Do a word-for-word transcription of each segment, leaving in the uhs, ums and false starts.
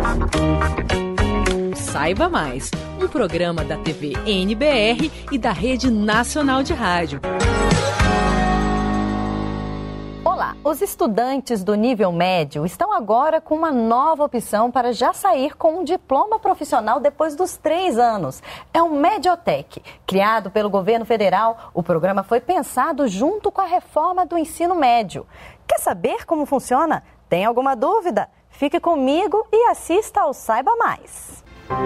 Saiba Mais, um programa da T V N B R e da Rede Nacional de Rádio. Olá, os estudantes do nível médio estão agora com uma nova opção para já sair com um diploma profissional depois dos três anos. É o Mediotec. Criado pelo governo federal, o programa foi pensado junto com a reforma do ensino médio. Quer saber como funciona? Tem alguma dúvida? Fique comigo e assista ao Saiba Mais.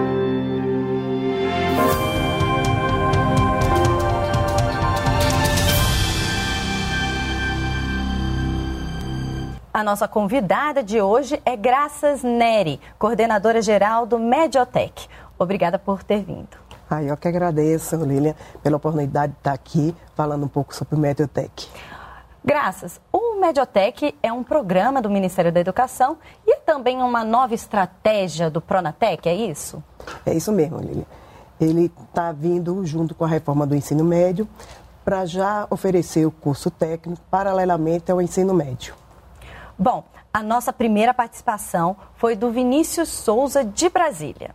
A nossa convidada de hoje é Graças Neri, coordenadora geral do Mediotec. Obrigada por ter vindo. Ah, eu que agradeço, Lília, pela oportunidade de estar aqui falando um pouco sobre o Mediotec. Graças, o Mediotec é um programa do Ministério da Educação e também uma nova estratégia do Pronatec, é isso? É isso mesmo, Lília. Ele está vindo junto com a reforma do ensino médio para já oferecer o curso técnico paralelamente ao ensino médio. Bom, a nossa primeira participação foi do Vinícius Souza, de Brasília.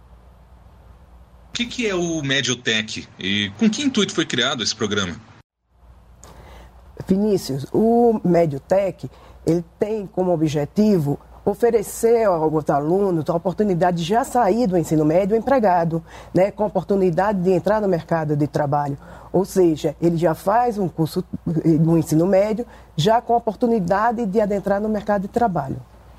O que, que é o Mediotec e com que intuito foi criado esse programa? Vinícius, o Mediotec, ele tem como objetivo oferecer aos alunos a oportunidade de já sair do ensino médio empregado, né, com a oportunidade de entrar no mercado de trabalho. Ou seja, ele já faz um curso no ensino médio, já com a oportunidade de adentrar no mercado de trabalho.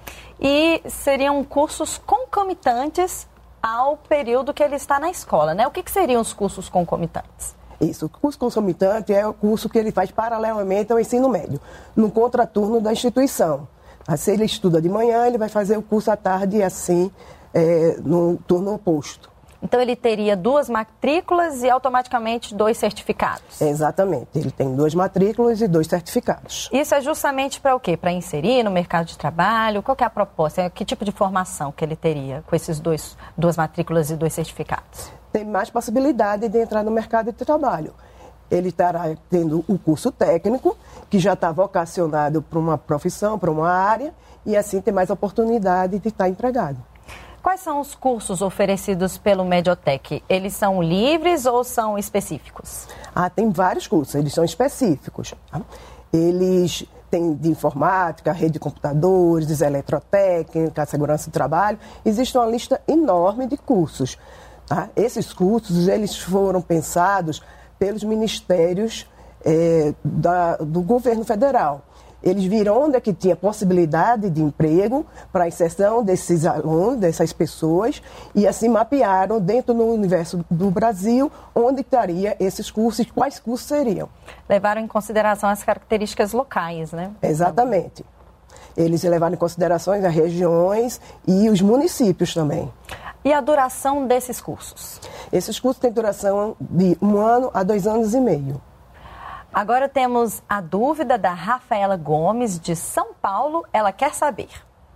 E seriam cursos concomitantes ao período que ele está na escola, né? O que, que seriam os cursos concomitantes? Isso, o curso concomitante é o curso que ele faz paralelamente ao ensino médio, no contraturno da instituição. Se ele estuda de manhã, ele vai fazer o curso à tarde e assim, é, no turno oposto. Então ele teria duas matrículas e automaticamente dois certificados? Exatamente, ele tem duas matrículas e dois certificados. Isso é justamente para o quê? Para inserir no mercado de trabalho? Qual que é a proposta? Que tipo de formação que ele teria com esses dois, duas matrículas e dois certificados? Tem mais possibilidade de entrar no mercado de trabalho. Ele estará tendo o curso técnico, que já está vocacionado para uma profissão, para uma área, e assim tem mais oportunidade de estar empregado. Quais são os cursos oferecidos pelo Mediotec? Eles são livres ou são específicos? Ah, tem vários cursos, eles são específicos. Tá? Eles têm de informática, rede de computadores, eletrotécnica, segurança do trabalho. Existe uma lista enorme de cursos. Tá? Esses cursos, eles foram pensados pelos ministérios é, da, do governo federal. Eles viram onde é que tinha possibilidade de emprego para a inserção desses alunos, dessas pessoas, e assim mapearam dentro do universo do Brasil onde estaria esses cursos e quais cursos seriam. Levaram em consideração as características locais, né? Exatamente. Eles levaram em consideração as regiões e os municípios também. E a duração desses cursos? Esses cursos têm duração de um ano a dois anos e meio. Agora temos a dúvida da Rafaela Gomes, de São Paulo. Ela quer saber: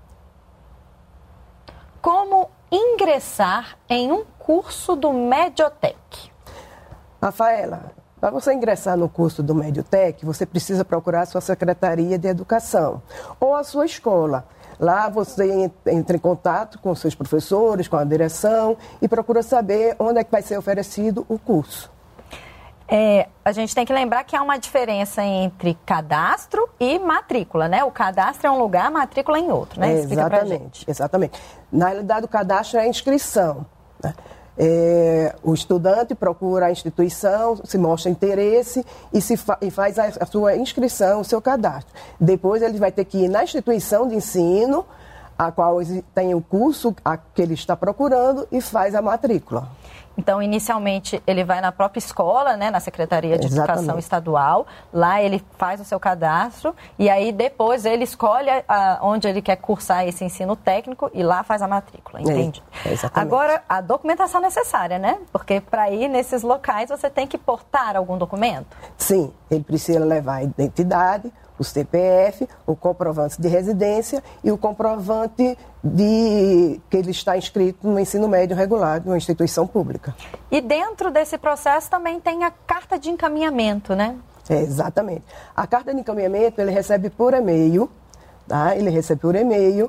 como ingressar em um curso do Mediotec? Rafaela, para você ingressar no curso do Mediotec, você precisa procurar a sua Secretaria de Educação ou a sua escola. Lá você entra em contato com seus professores, com a direção e procura saber onde é que vai ser oferecido o curso. É, a gente tem que lembrar que há uma diferença entre cadastro e matrícula, né? O cadastro é um lugar, a matrícula é em outro, né? Explica pra gente. Exatamente. Na realidade, o cadastro é a inscrição, né? É, o estudante procura a instituição, se mostra interesse e, se fa- e faz a, a sua inscrição, o seu cadastro. Depois ele vai ter que ir na instituição de ensino, a qual tem o curso a que ele está procurando e faz a matrícula. Então, inicialmente, ele vai na própria escola, né, na Secretaria de Exatamente. Educação Estadual. Lá ele faz o seu cadastro e aí depois ele escolhe a, onde ele quer cursar esse ensino técnico e lá faz a matrícula, entende? É, exatamente. Agora, a documentação necessária, né? Porque para ir nesses locais você tem que portar algum documento? Sim, ele precisa levar a identidade, o C P F, o comprovante de residência e o comprovante de que ele está inscrito no ensino médio regular de uma instituição pública. E dentro desse processo também tem a carta de encaminhamento, né? É, exatamente. A carta de encaminhamento ele recebe por e-mail, tá? Ele recebe por e-mail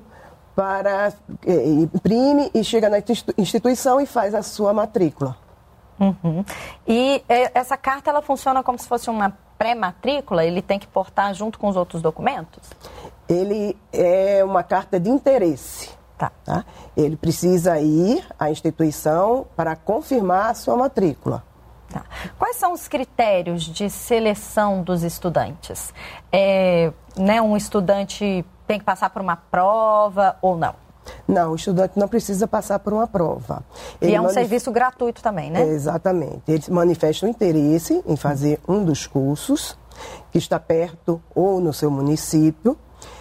para é, imprime e chega na instituição e faz a sua matrícula. Uhum. E essa carta ela funciona como se fosse uma pré-matrícula? Ele tem que portar junto com os outros documentos? Ele é uma carta de interesse. Tá. Tá? Ele precisa ir à instituição para confirmar a sua matrícula. Tá. Quais são os critérios de seleção dos estudantes? É, né, um estudante tem que passar por uma prova ou não? Não, o estudante não precisa passar por uma prova. Ele e é um manif... serviço gratuito também, né? Exatamente. Ele manifesta o interesse em fazer um dos cursos que está perto ou no seu município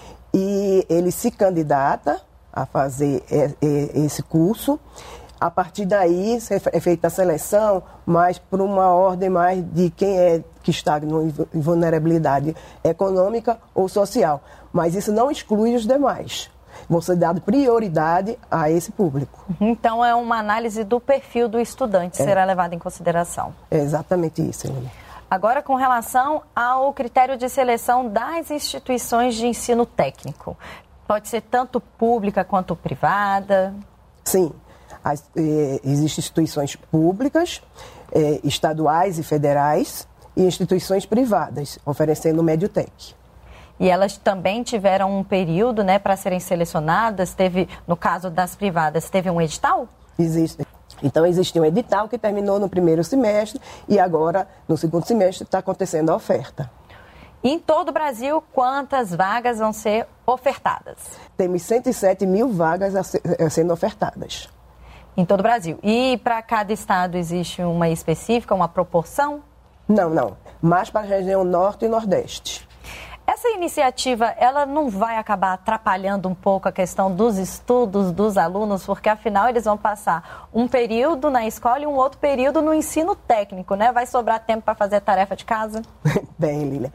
e ele se candidata a fazer esse curso. A partir daí é feita a seleção, mas por uma ordem mais de quem é que está em vulnerabilidade econômica ou social. Mas isso não exclui os demais. Vão ser dado prioridade a esse público. Então é uma análise do perfil do estudante, é. será levado em consideração. É exatamente isso, Helena. Agora, com relação ao critério de seleção das instituições de ensino técnico. Pode ser tanto pública quanto privada? Sim. As, eh, existem instituições públicas, eh, estaduais e federais, e instituições privadas, oferecendo o Mediotec. E elas também tiveram um período, né, para serem selecionadas? Teve, no caso das privadas, teve um edital? Existe. Então, existe um edital que terminou no primeiro semestre e agora, no segundo semestre, está acontecendo a oferta. Em todo o Brasil, quantas vagas vão ser ofertadas? Temos cento e sete mil vagas a ser, a sendo ofertadas. Em todo o Brasil. E para cada estado existe uma específica, uma proporção? Não, não. Mais para a região norte e nordeste. Essa iniciativa, ela não vai acabar atrapalhando um pouco a questão dos estudos dos alunos, porque afinal eles vão passar um período na escola e um outro período no ensino técnico, né? Vai sobrar tempo para fazer a tarefa de casa? Bem, Lília,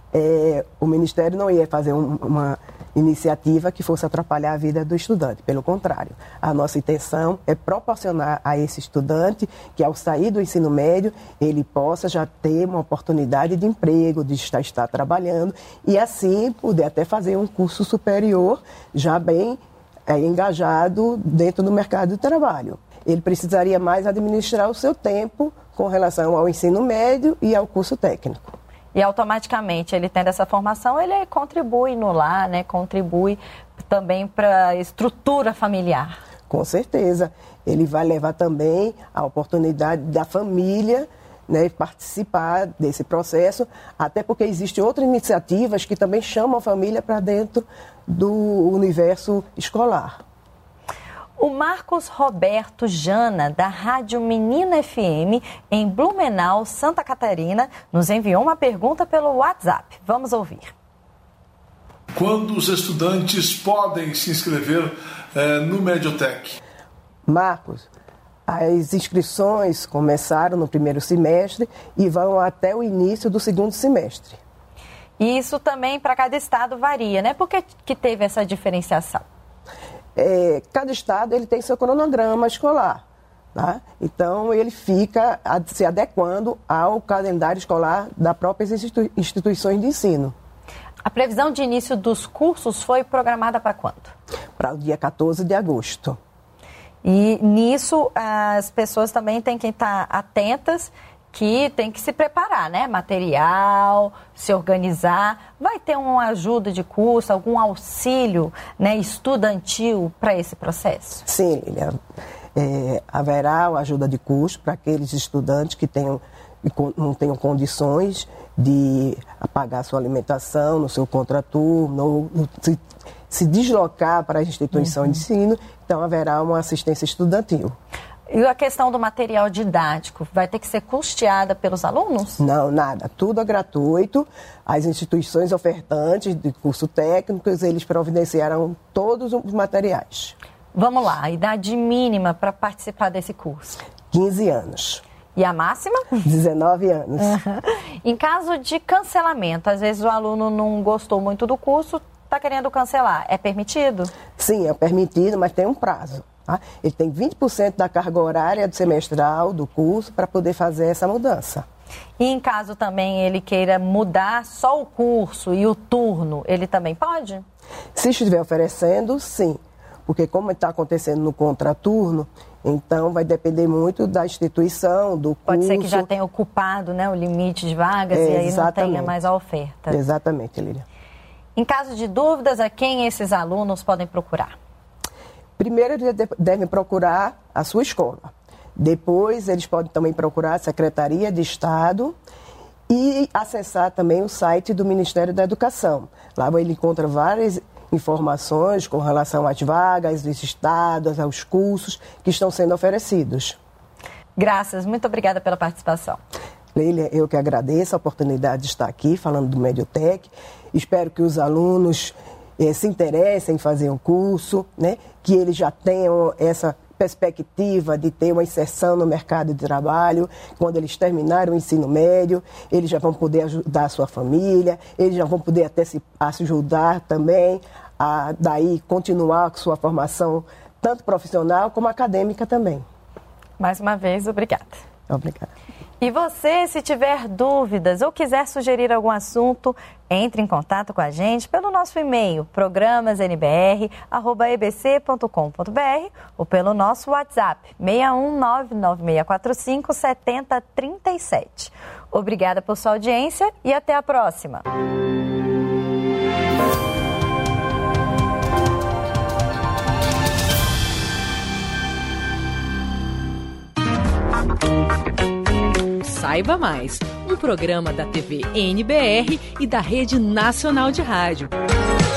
é, o Ministério não ia fazer um, uma iniciativa que fosse atrapalhar a vida do estudante. Pelo contrário, a nossa intenção é proporcionar a esse estudante que, ao sair do ensino médio, ele possa já ter uma oportunidade de emprego, de estar, estar trabalhando e, assim, poder até fazer um curso superior já bem é, engajado dentro do mercado de trabalho. Ele precisaria mais administrar o seu tempo com relação ao ensino médio e ao curso técnico. E automaticamente, ele tendo essa formação, ele contribui no lar, né? Contribui também para a estrutura familiar. Com certeza. Ele vai levar também a oportunidade da família, né, participar desse processo, até porque existem outras iniciativas que também chamam a família para dentro do universo escolar. O Marcos Roberto Jana, da Rádio Menina F M, em Blumenau, Santa Catarina, nos enviou uma pergunta pelo WhatsApp. Vamos ouvir. Quando os estudantes podem se inscrever eh, no Mediotec? Marcos, as inscrições começaram no primeiro semestre e vão até o início do segundo semestre. E isso também para cada estado varia, né? Por que, que teve essa diferenciação? É, cada estado ele tem seu cronograma escolar, tá? Então ele fica se adequando ao calendário escolar das próprias institui- instituições de ensino. A previsão de início dos cursos foi programada para quando? Para o dia quatorze de agosto. E nisso as pessoas também têm que estar atentas, que tem que se preparar, né? Material, se organizar. Vai ter uma ajuda de curso, algum auxílio, né, estudantil para esse processo? Sim, Lilian. É, haverá uma ajuda de custo para aqueles estudantes que tenham, não tenham condições de pagar sua alimentação no seu contraturno, ou se, se deslocar para a instituição uhum. de ensino, então haverá uma assistência estudantil. E a questão do material didático, vai ter que ser custeada pelos alunos? Não, nada. Tudo é gratuito. As instituições ofertantes de curso técnicos, eles providenciarão todos os materiais. Vamos lá, a idade mínima para participar desse curso? quinze anos. E a máxima? dezenove anos. Uhum. Em caso de cancelamento, às vezes o aluno não gostou muito do curso, está querendo cancelar. É permitido? Sim, é permitido, mas tem um prazo. Tá? Ele tem vinte por cento da carga horária do semestral do curso para poder fazer essa mudança. E em caso também ele queira mudar só o curso e o turno, ele também pode? Se estiver oferecendo, sim. porque como está acontecendo no contraturno, então vai depender muito da instituição, do curso. Pode ser que já tenha ocupado, né, o limite de vagas é, e aí exatamente. Não tenha mais a oferta. Exatamente, Lília. Em caso de dúvidas, a quem esses alunos podem procurar? Primeiro, eles devem procurar a sua escola. Depois, eles podem também procurar a Secretaria de Estado e acessar também o site do Ministério da Educação. Lá ele encontra várias informações com relação às vagas, dos estados, aos cursos que estão sendo oferecidos. Graças, muito obrigada pela participação. Leila, eu que agradeço a oportunidade de estar aqui falando do Mediotec. Espero que os alunos eh, se interessem em fazer um curso, né? Que eles já tenham essa perspectiva de ter uma inserção no mercado de trabalho. Quando eles terminarem o ensino médio, eles já vão poder ajudar a sua família, eles já vão poder até se ajudar também a daí continuar com sua formação, tanto profissional como acadêmica também. Mais uma vez, obrigada. Obrigada. E você, se tiver dúvidas ou quiser sugerir algum assunto, entre em contato com a gente pelo nosso e-mail, programas n b r arroba e b c ponto com ponto b r ou pelo nosso WhatsApp, seis um nove nove seis quatro cinco sete zero três sete. Obrigada por sua audiência e até a próxima. Saiba Mais, um programa da T V N B R e da Rede Nacional de Rádio.